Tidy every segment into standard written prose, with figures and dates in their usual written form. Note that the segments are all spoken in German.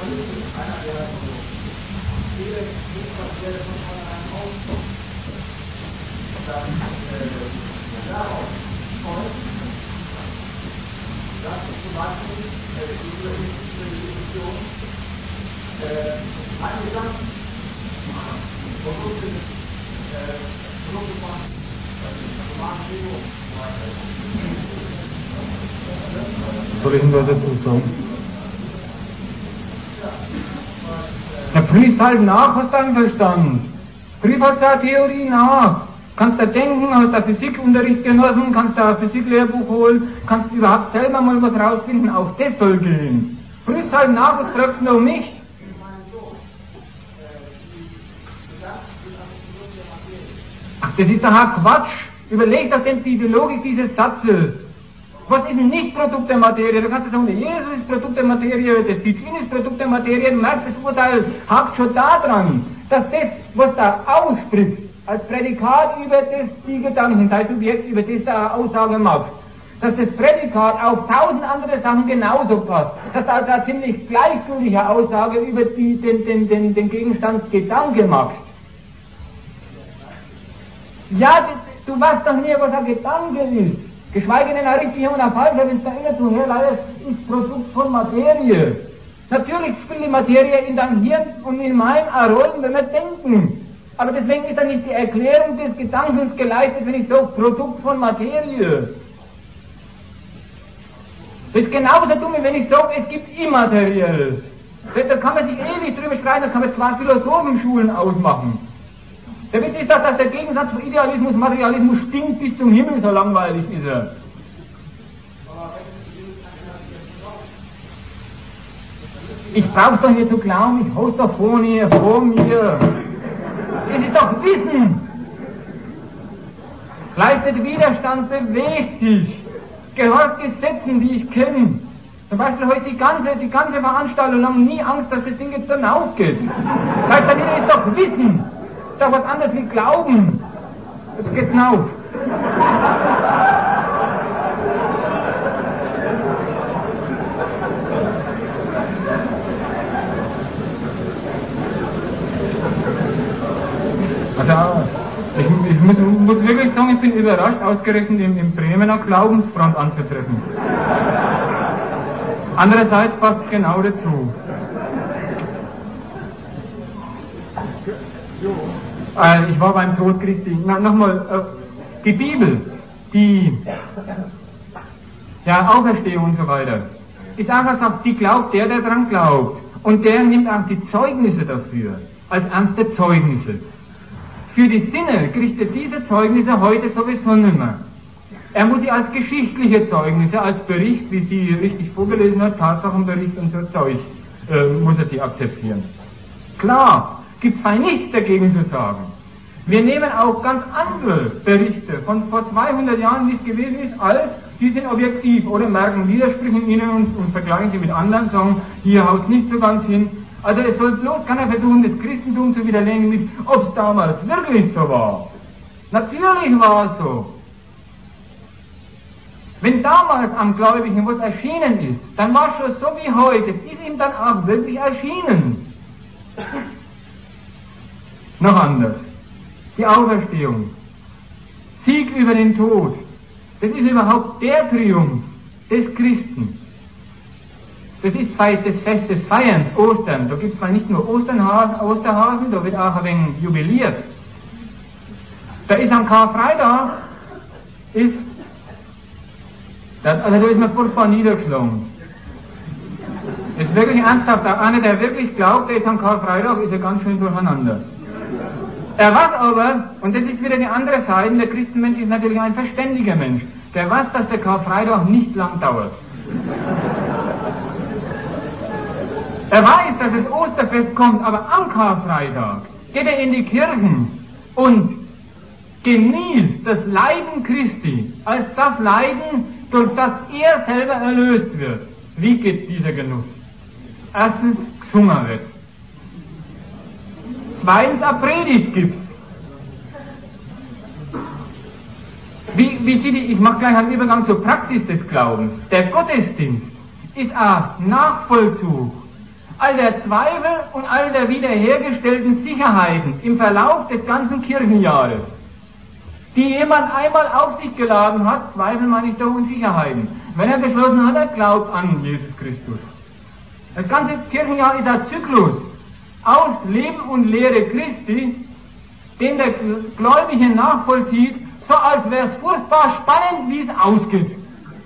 Soll ich Ihnen was dazu sagen? Ja, prüf halt nach, hast du einen Verstand. Prüf halt da Theorie nach. Kannst du denken, hast du Physikunterricht genossen, kannst du ein Physiklehrbuch holen, kannst du überhaupt selber mal was rausfinden, auch das soll gehen. Prüf halt nach, was fragst du noch mich? Ach, das ist doch ein Quatsch. Überleg doch denn die Logik dieses Satzes. Was ist denn nicht Produkt der Materie? Du kannst sagen, Jesus ist Produkt der Materie, das Titin ist Produkt der Materie, du merkst, das Urteil hakt schon daran, dass das, was da ausspricht, als Prädikat über das die Gedanken, sei Subjekt, über das da Aussage macht, dass das Prädikat auf 1000 andere Sachen genauso passt, dass da also eine ziemlich gleichgültige Aussage über den Gegenstand Gedanke macht. Ja, du weißt doch nie, was ein Gedanke ist. Geschweige denn ein richtiger und ein falscher, wenn es da immer zu herleitet, ist Produkt von Materie. Natürlich spielt die Materie in deinem Hirn und in meinem eine Rolle, wenn wir denken. Aber deswegen ist dann nicht die Erklärung des Gedankens geleistet, wenn ich sage, Produkt von Materie. Das ist genauso dumm, wie wenn ich sage, es gibt Immaterielles. Da kann man sich ewig drüber streiten, da kann man zwei Philosophenschulen ausmachen. Der Witz ist doch, dass der Gegensatz von Idealismus und Materialismus stinkt bis zum Himmel, so langweilig ist er. Ich brauch's doch nicht zu glauben, ich hol's doch vor mir. Es ist doch Wissen. Leistet Widerstand, bewegt sich, gehorcht Gesetzen, die ich kenne. Zum Beispiel heute die ganze Veranstaltung haben nie Angst, dass das Ding jetzt dann aufgeht. Weißt du, das ist doch Wissen. Das ist doch was anderes wie Glauben. Jetzt geht's auf. Also, ich muss wirklich sagen, ich bin überrascht, ausgerechnet im Bremener Glaubensfront anzutreffen. Andererseits passt genau dazu. Ich war beim Tod Christi. Nochmal, die Bibel, die Auferstehung und so weiter, ist einfach gesagt, die glaubt der dran glaubt. Und der nimmt auch die Zeugnisse dafür, als ernste Zeugnisse. Für die Sinne kriegt er diese Zeugnisse heute sowieso nicht mehr. Er muss sie als geschichtliche Zeugnisse, als Bericht, wie sie richtig vorgelesen hat, Tatsachenbericht und so Zeug, muss er sie akzeptieren. Klar, gibt es nichts dagegen zu sagen. Wir nehmen auch ganz andere Berichte von vor 200 Jahren, wie es gewesen ist, als die sind objektiv oder merken Widersprüche in ihnen und vergleichen sie mit anderen, sagen, hier haut nicht so ganz hin. Also es soll bloß keiner versuchen, das Christentum zu widerlegen, mit, ob es damals wirklich so war. Natürlich war es so. Wenn damals am Gläubigen was erschienen ist, dann war es schon so wie heute, es ist ihm dann auch wirklich erschienen. Noch anders. Die Auferstehung. Sieg über den Tod. Das ist überhaupt der Triumph des Christen. Das ist das Fest des Feierns, Ostern. Da gibt es zwar nicht nur Osterhasen, da wird auch ein wenig jubiliert. Da ist am Karfreitag, da ist man furchtbar niedergeschlagen. Das ist wirklich ernsthaft. Einer, der wirklich glaubt, der ist am Karfreitag, ist er ganz schön durcheinander. Er weiß aber, und das ist wieder die andere Seite, der Christenmensch ist natürlich ein verständiger Mensch, der weiß, dass der Karfreitag nicht lang dauert. Er weiß, dass das Osterfest kommt, aber am Karfreitag geht er in die Kirchen und genießt das Leiden Christi als das Leiden, durch das er selber erlöst wird. Wie geht dieser Genuss? Erstens, gesungen wird. Zweitens, eine Predigt gibt. Ich mache gleich einen Übergang zur Praxis des Glaubens. Der Gottesdienst ist ein Nachvollzug all der Zweifel und all der wiederhergestellten Sicherheiten im Verlauf des ganzen Kirchenjahres, die jemand einmal auf sich geladen hat, Zweifel meine ich doch, und Sicherheiten, wenn er beschlossen hat, er glaubt an Jesus Christus. Das ganze Kirchenjahr ist ein Zyklus aus Leben und Lehre Christi, den der Gläubige nachvollzieht, so als wäre es furchtbar spannend, wie es ausgeht.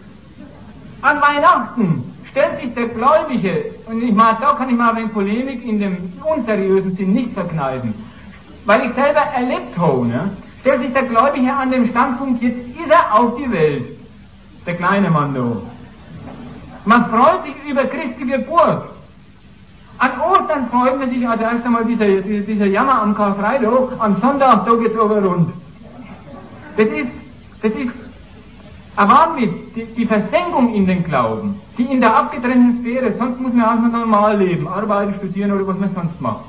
An Weihnachten stellt sich der Gläubige, und ich meine, da kann ich mal eine Polemik in dem unseriösen Sinn nicht verkneifen, weil ich selber erlebt habe, ne? Stellt sich der Gläubige an dem Standpunkt, jetzt ist er auf die Welt, der kleine Mann da. Man freut sich über Christi Geburt. An Ostern freut man sich, also erst einmal dieser Jammer am Karfreitag, am Sonntag, da geht's aber rund. Das ist ein Wahnwitz, die Versenkung in den Glauben, die in der abgetrennten Sphäre, sonst muss man einfach normal leben, arbeiten, studieren oder was man sonst macht.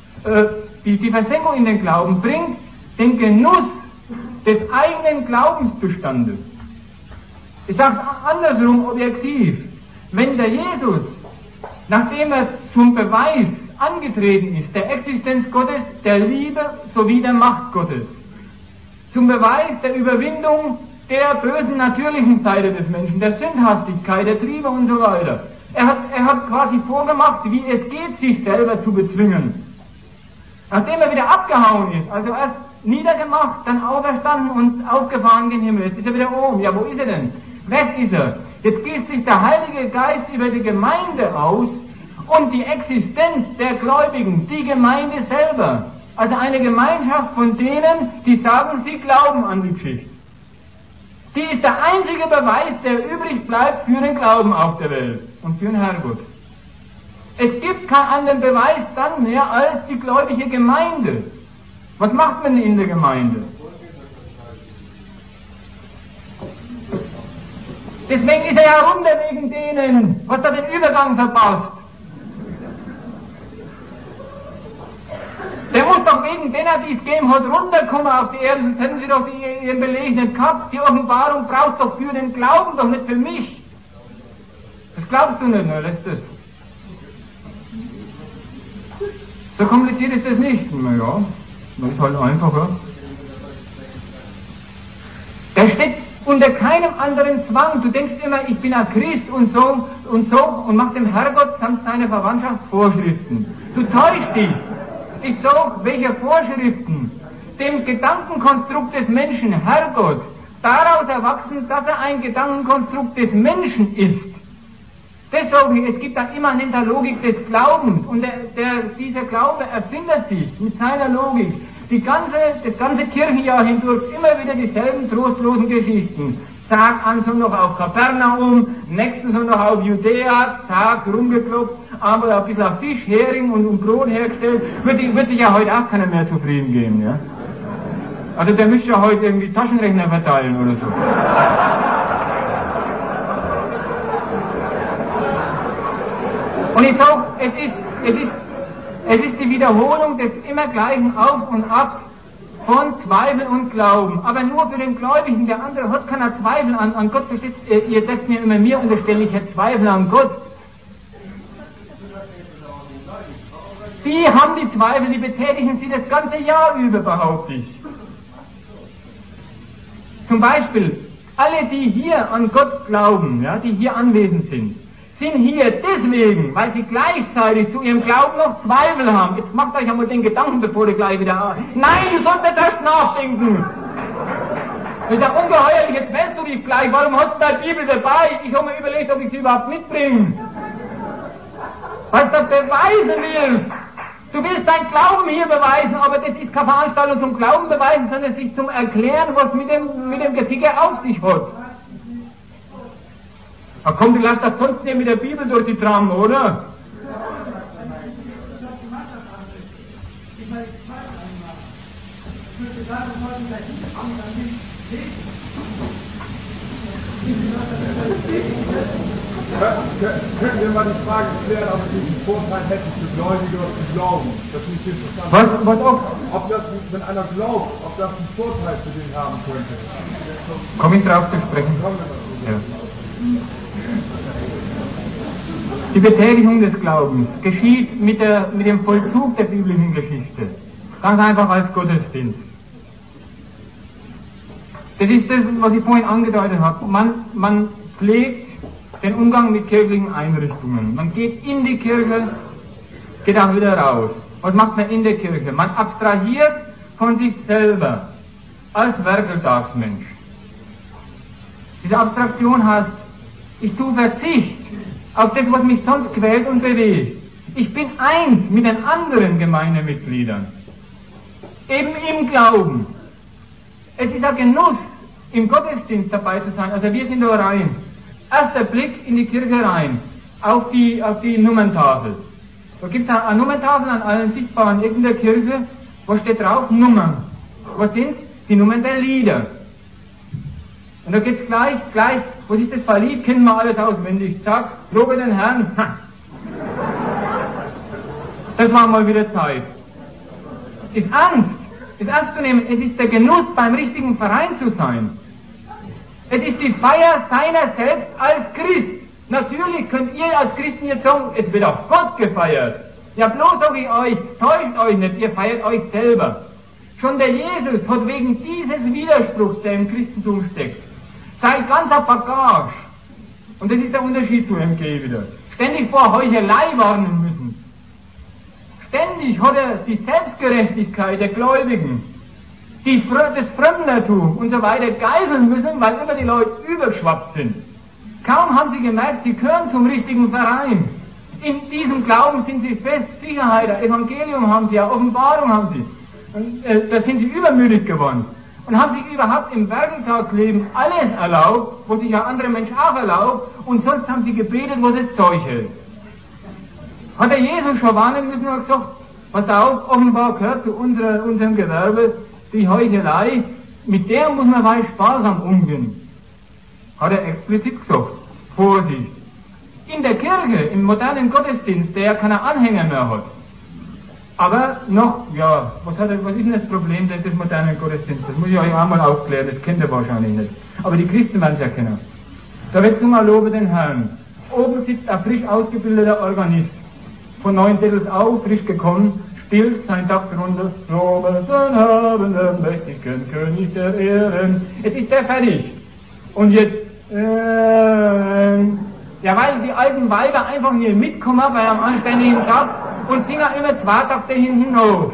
Die Versenkung in den Glauben bringt den Genuss des eigenen Glaubenszustandes. Ich sage es andersrum, objektiv. Wenn der Jesus, nachdem er zum Beweis angetreten ist, der Existenz Gottes, der Liebe sowie der Macht Gottes, zum Beweis der Überwindung der bösen natürlichen Seite des Menschen, der Sündhaftigkeit, der Triebe und so weiter. Er hat quasi vorgemacht, wie es geht, sich selber zu bezwingen. Nachdem er wieder abgehauen ist, also erst niedergemacht, dann auferstanden und aufgefahren gen Himmel. Jetzt ist er wieder oben. Ja, wo ist er denn? Weg ist er. Jetzt gießt sich der Heilige Geist über die Gemeinde aus und die Existenz der Gläubigen, die Gemeinde selber. Also eine Gemeinschaft von denen, die sagen, sie glauben an die Geschichte. Die ist der einzige Beweis, der übrig bleibt für den Glauben auf der Welt und für den Herrgott. Es gibt keinen anderen Beweis dann mehr als die gläubige Gemeinde. Was macht man in der Gemeinde? Deswegen ist er ja runter wegen denen, was da den Übergang verpasst. Der muss doch wegen denen, die es gegeben hat, runterkommen auf die Erde, sonst hätten sie doch ihren Beleg nicht gehabt. Die Offenbarung braucht doch für den Glauben, doch nicht für mich. Das glaubst du nicht, ne? Lässt es. So kompliziert ist das nicht. Naja, das ist halt einfacher. Der steht unter keinem anderen Zwang. Du denkst immer, ich bin ein Christ und so macht dem Herrgott samt seiner Verwandtschaft Vorschriften. Du täuschst dich. Ich sag, welche Vorschriften? Dem Gedankenkonstrukt des Menschen, Herrgott, daraus erwachsen, dass er ein Gedankenkonstrukt des Menschen ist. Das sage ich, es gibt da immanenter Logik des Glaubens und dieser Glaube erfindet sich mit seiner Logik. Das ganze Kirchenjahr hindurch immer wieder dieselben trostlosen Geschichten. Tag an Sonntag auf Kapernaum, nächsten Sonntag auf Judäa, Tag rumgeklopft, aber ein bisschen auf Fisch, Hering und Brot hergestellt, wird sich ja heute auch keiner mehr zufrieden geben, ja? Also der müsste ja heute irgendwie Taschenrechner verteilen oder so. Und ich sage, es ist die Wiederholung des immer gleichen Auf und Ab von Zweifel und Glauben. Aber nur für den Gläubigen, der andere hat keiner Zweifel an Gott. Ihr setzt mir immer mir unterstellen, ich hätte Zweifel an Gott. Sie haben die Zweifel, die betätigen sie das ganze Jahr über, behaupte ich. Zum Beispiel, alle, die hier an Gott glauben, ja, die hier anwesend sind hier deswegen, weil sie gleichzeitig zu ihrem Glauben noch Zweifel haben. Jetzt macht euch einmal den Gedanken, bevor ihr gleich wieder... Nein, du sollst nicht erst nachdenken! Das ist ja ungeheuerlich, jetzt wählst du dich gleich. Warum hast du deine Bibel dabei? Ich habe mir überlegt, ob ich sie überhaupt mitbringe. Weil du das beweisen willst. Du willst dein Glauben hier beweisen, aber das ist keine Veranstaltung zum Glauben beweisen, sondern sich zum Erklären, was mit dem Geticker auf sich hat. Aber komm, du lässt das sonst nicht mit der Bibel durch die Tram, oder? Können wir mal die Frage klären, ob Sie einen Vorteil hätten für Gläubige oder für Glauben? Das ist nicht interessant. Ob das, wenn einer glaubt, ob das einen Vorteil für den haben könnte. Komm ich drauf zu sprechen? Ja. Die Betätigung des Glaubens geschieht mit dem Vollzug der biblischen Geschichte. Ganz einfach als Gottesdienst. Das ist das, was ich vorhin angedeutet habe. Man pflegt den Umgang mit kirchlichen Einrichtungen. Man geht in die Kirche, geht auch wieder raus. Was macht man in der Kirche? Man abstrahiert von sich selber als Werkeltagsmensch. Diese Abstraktion heißt, ich tue Verzicht auf das, was mich sonst quält und bewegt. Ich bin eins mit den anderen Gemeindemitgliedern. Eben im Glauben. Es ist ein Genuss, im Gottesdienst dabei zu sein. Also wir sind da rein. Erster Blick in die Kirche rein, auf die Nummerntafel. Da gibt es eine Nummerntafel an allen sichtbaren Ecken der Kirche, wo steht drauf Nummern. Was sind die Nummern der Lieder? Und da geht's gleich, was ist das für ein Lied? Kennen wir alles auswendig. Zack, lobe den Herrn. Das war mal wieder Zeit. Ist ernst zu nehmen. Es ist der Genuss, beim richtigen Verein zu sein. Es ist die Feier seiner selbst als Christ. Natürlich könnt ihr als Christen jetzt sagen, es wird auf Gott gefeiert. Ja, bloß sage ich euch, täuscht euch nicht, ihr feiert euch selber. Schon der Jesus hat wegen dieses Widerspruchs, der im Christentum steckt, sein ganzer Bagage, und das ist der Unterschied zu MG wieder, ständig vor Heuchelei warnen müssen. Ständig hat er die Selbstgerechtigkeit der Gläubigen, das Fremdertum und so weiter geiseln müssen, weil immer die Leute übergeschwappt sind. Kaum haben sie gemerkt, sie gehören zum richtigen Verein. In diesem Glauben sind sie fest, Sicherheit, Evangelium haben sie, Offenbarung haben sie. Und da sind sie übermütig geworden. Und haben sich überhaupt im Werkeltagsleben alles erlaubt, was sich ja andere Menschen auch erlaubt, und sonst haben sie gebetet, was es Zeug hält. Hat der Jesus schon warnen müssen und gesagt, pass auf, offenbar gehört zu unserem Gewerbe die Heuchelei, mit der muss man weit sparsam umgehen. Hat er explizit gesagt, Vorsicht. In der Kirche, im modernen Gottesdienst, der ja keine Anhänger mehr hat, aber noch, ja, was ist denn das Problem des modernen Gottesdienstes? Das muss ich euch einmal aufklären, das kennt ihr wahrscheinlich nicht. Aber die Christen werden es ja kennen. Da wird gesungen, lobe den Herrn. Oben sitzt ein frisch ausgebildeter Organist. Von 9 Drittel auf, frisch gekommen, spielt sein Takt runter. Lobe den Herrn, den mächtigen König der Ehren. Jetzt ist der fertig. Und jetzt, ja, weil die alten Weiber einfach nicht mitkommen bei einem anständigen Tag und singen immer 2 Takte hinten hoch.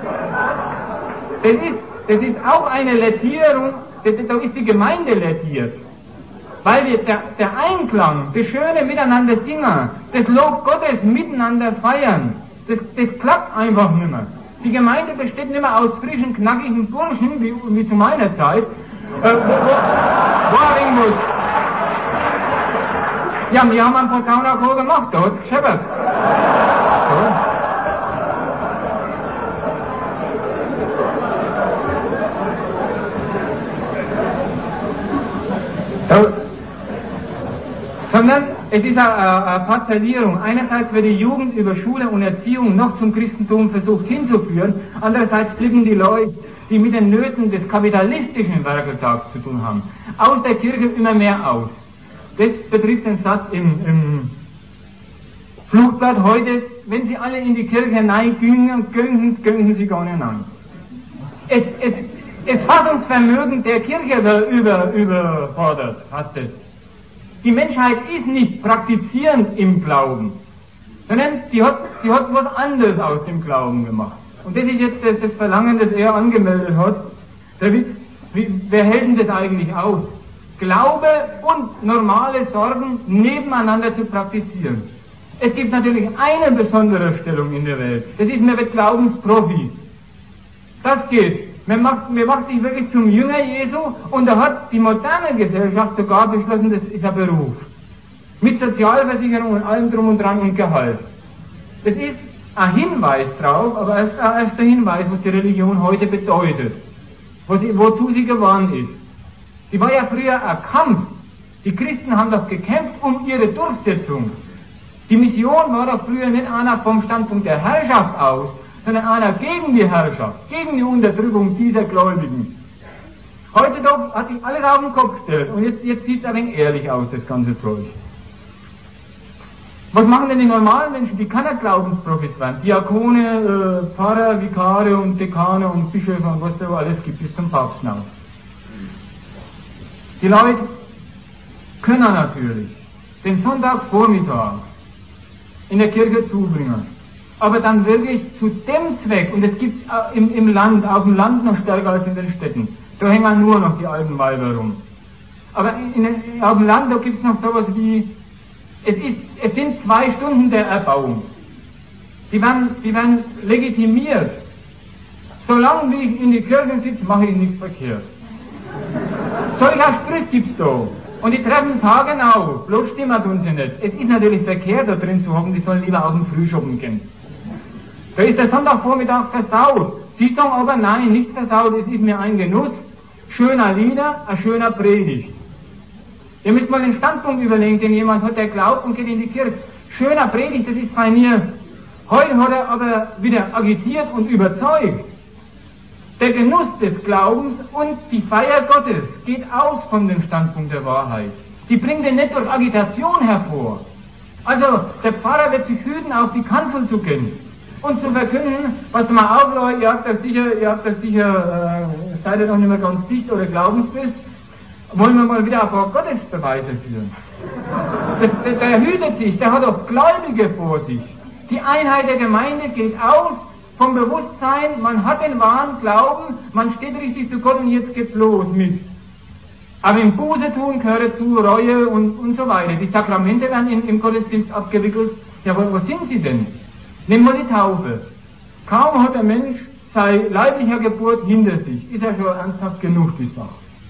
Das ist auch eine Lettierung, da ist die Gemeinde lettiert. Weil wir der Einklang, das schöne Miteinander singen, das Lob Gottes miteinander feiern, das klappt einfach nicht mehr. Die Gemeinde besteht nicht mehr aus frischen, knackigen Burschen, wie zu meiner Zeit, wo er irgendwo. Ja, wir haben einen Posaunenchor gemacht, da hat's gescheppert. So. Sondern es ist eine Parzellierung. Einerseits wird die Jugend über Schule und Erziehung noch zum Christentum versucht hinzuführen, andererseits flippen die Leute, die mit den Nöten des kapitalistischen Werkeltags zu tun haben, aus der Kirche immer mehr aus. Das betrifft den Satz im Flugblatt heute, wenn Sie alle in die Kirche hineingingen, göngen Sie gar nicht hinein. Das Fassungsvermögen der Kirche wird überfordert, heißt es. Die Menschheit ist nicht praktizierend im Glauben, sondern sie hat was anderes aus dem Glauben gemacht. Und das ist jetzt das Verlangen, das er angemeldet hat. Wer hält denn das eigentlich aus? Glaube und normale Sorgen nebeneinander zu praktizieren. Es gibt natürlich eine besondere Stellung in der Welt. Das ist, man wird Glaubensprofi. Das geht. Man macht sich wirklich zum Jünger Jesu, und da hat die moderne Gesellschaft sogar beschlossen, das ist ein Beruf. Mit Sozialversicherung und allem drum und dran und Gehalt. Das ist ein Hinweis drauf, aber erst der Hinweis, was die Religion heute bedeutet. Wozu sie geworden ist. Sie war ja früher ein Kampf. Die Christen haben doch gekämpft um ihre Durchsetzung. Die Mission war doch früher nicht einer vom Standpunkt der Herrschaft aus, sondern einer gegen die Herrschaft, gegen die Unterdrückung dieser Gläubigen. Heute doch hat sich alles auf den Kopf gestellt, und jetzt sieht es ein wenig ehrlich aus, das ganze Zeug. Was machen denn die normalen Menschen, die keine Glaubensprofis werden? Diakone, Pfarrer, Vikare und Dekane und Bischöfe und was da alles gibt, bis zum Papst hinaus. Die Leute können natürlich den Sonntagvormittag in der Kirche zubringen, aber dann wirklich zu dem Zweck, und es gibt im Land, auf dem Land noch stärker als in den Städten, da hängen nur noch die alten Weiber rum. Aber auf dem Land, da gibt es noch sowas wie, es sind 2 Stunden der Erbauung. Die werden legitimiert. Solange wie ich in die Kirche sitze, mache ich nichts verkehrt. Solcher Sprit gibt's da. Und die treffen tagegenau, bloß stimmen tun sie nicht. Es ist natürlich verkehrt, da drin zu hocken, die sollen lieber auf den Frühschoppen gehen. Da ist der Sonntagvormittag versaut. Sie sagen aber, nein, nicht versaut, es ist mir ein Genuss. Schöner Lieder, ein schöner Predigt. Ihr müsst mal den Standpunkt überlegen, den jemand hat, der glaubt und geht in die Kirche. Schöner Predigt, das ist bei mir. Heute hat er aber wieder agitiert und überzeugt. Der Genuss des Glaubens und die Feier Gottes geht aus von dem Standpunkt der Wahrheit. Die bringt den nicht durch Agitation hervor. Also, der Pfarrer wird sich hüten, auf die Kanzel zu gehen und zu verkünden, was mal auf, Leute, ihr habt das sicher, seid ihr noch nicht mehr ganz dicht oder glaubensfest, wollen wir mal wieder ein paar Gottesbeweise führen. Der hütet sich, der hat auch Gläubige vor sich. Die Einheit der Gemeinde geht aus vom Bewusstsein, man hat den wahren Glauben, man steht richtig zu Gott und jetzt geht's los mit. Aber im Buße tun gehört dazu Reue und so weiter. Die Sakramente werden im Gottesdienst abgewickelt. Ja, wo sind sie denn? Nimm mal die Taufe. Kaum hat der Mensch seine leibliche Geburt hinter sich, ist er schon ernsthaft genug, die Sache.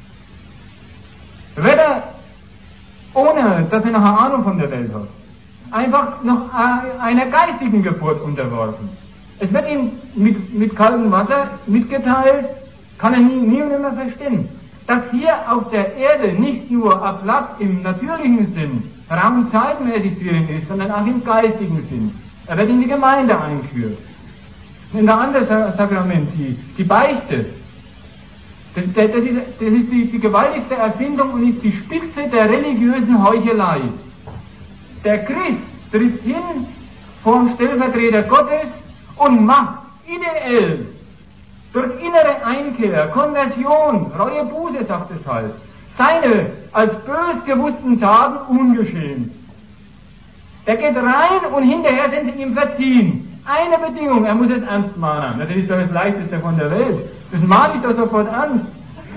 Wird er, ohne dass er noch eine Ahnung von der Welt hat, einfach noch einer geistigen Geburt unterworfen. Es wird ihm mit kaltem Wasser mitgeteilt, kann er nie und nimmer verstehen, dass hier auf der Erde nicht nur ein Platz im natürlichen Sinn, Raum- und zeitmäßig für ihn ist, sondern auch im geistigen Sinn. Er wird in die Gemeinde eingeführt. In der anderen Sakrament, die Beichte, das ist die gewaltigste Erfindung und ist die Spitze der religiösen Heuchelei. Der Christ tritt hin vor dem Stellvertreter Gottes und macht ideell durch innere Einkehr, Konversion, Reue, Buße, sagt es halt, seine als bös gewussten Taten ungeschehen. Er geht rein und hinterher sind sie ihm verziehen. Eine Bedingung, er muss es ernst mahnen. Das ist doch das Leichteste von der Welt. Das mahne ich doch sofort ernst.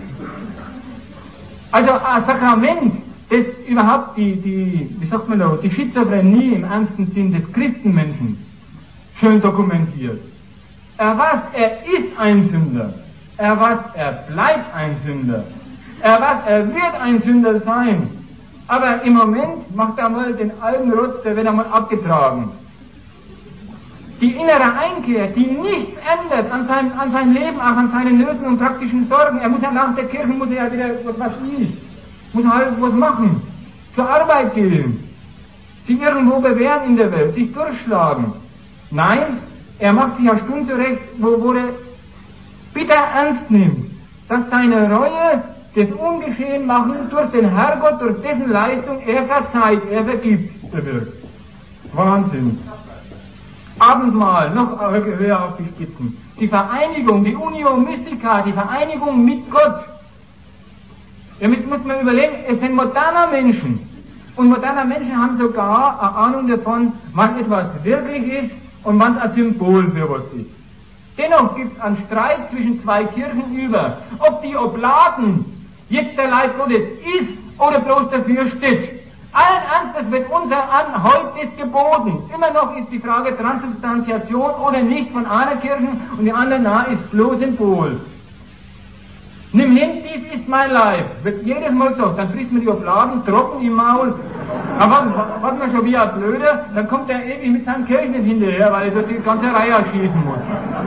Also ein Sakrament, das überhaupt die Schizophrenie im ernsten Sinn des Christenmenschen schön dokumentiert. Er ist ein Sünder. Er bleibt ein Sünder. Er wird ein Sünder sein. Aber im Moment macht er mal den alten Rotz, der wird einmal abgetragen. Die innere Einkehr, die nichts ändert an seinem Leben, auch an seinen Nöten und praktischen Sorgen. Er muss ja nach der Kirche, muss er ja wieder, muss halt was machen. Zur Arbeit gehen. Sich irgendwo bewähren in der Welt, sich durchschlagen. Nein, er macht sich eine Stunde zurecht, wo er bitter ernst nimmt, dass seine Reue das Ungeschehen machen durch den Herrgott, durch dessen Leistung er verzeiht, er vergibt, bewirkt. Wahnsinn. Abendmahl, noch höher auf die Spitzen. Die Vereinigung, die Unio Mystica, die Vereinigung mit Gott. Damit muss man überlegen, es sind moderne Menschen. Und moderne Menschen haben sogar eine Ahnung davon, was etwas wirklich ist und was ein Symbol für was ist. Dennoch gibt es einen Streit zwischen zwei Kirchen über, ob die Oblaten jetzt der Leib Gottes ist oder bloß dafür steht. Allen Ernstes wird unser heute ist geboten. Immer noch ist die Frage Transubstantiation oder nicht von einer Kirche und die andere ist bloß Symbol. Nimm hin, dies ist mein Leib. Wird jedes Mal so, dann frisst man die Obladen trocken im Maul. Aber was man schon wie ein Blöder, dann kommt er ewig mit seinem Kirchen hinterher, weil er so die ganze Reihe schießen muss.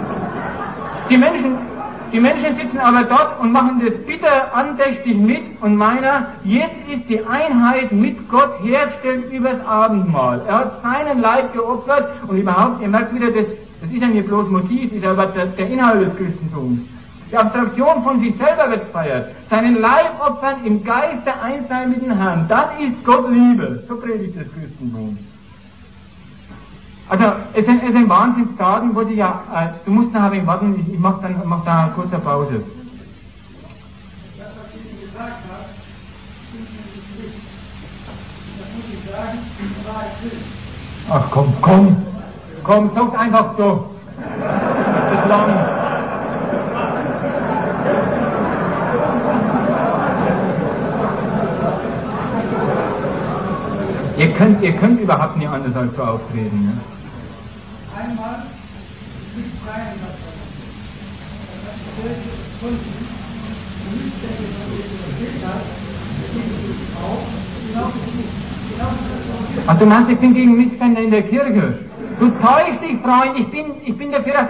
Die Menschen sitzen aber dort und machen das bitter andächtig mit und meinen, jetzt ist die Einheit mit Gott hergestellt übers Abendmahl. Er hat seinen Leib geopfert und überhaupt, ihr merkt wieder, das ist ja nicht bloß Motiv, ist aber der Inhalt des Christentums. Die Abstraktion von sich selber wird gefeiert. Seinen Leib opfern im Geiste eins sein mit dem Herrn. Dann ist Gott Liebe. So predigt das Christentum. Also, es sind Wahnsinnstagen, wo du musst nachher wegen warten, ich mach da eine kurze Pause. Das, was ich gesagt habe, stimmt nicht. Das muss ich sagen, war es nicht. Ach komm, sag's einfach so. Das ist lang. Ihr könnt überhaupt nicht anders als so auftreten, ne? Einmal mit Freien das hat die Welt gefunden. Und nicht denke, was ihr erzählt habt, Ach, du meinst, ich bin gegen Missstände in der Kirche? Du täuschst dich, Freund, ich bin dafür, dass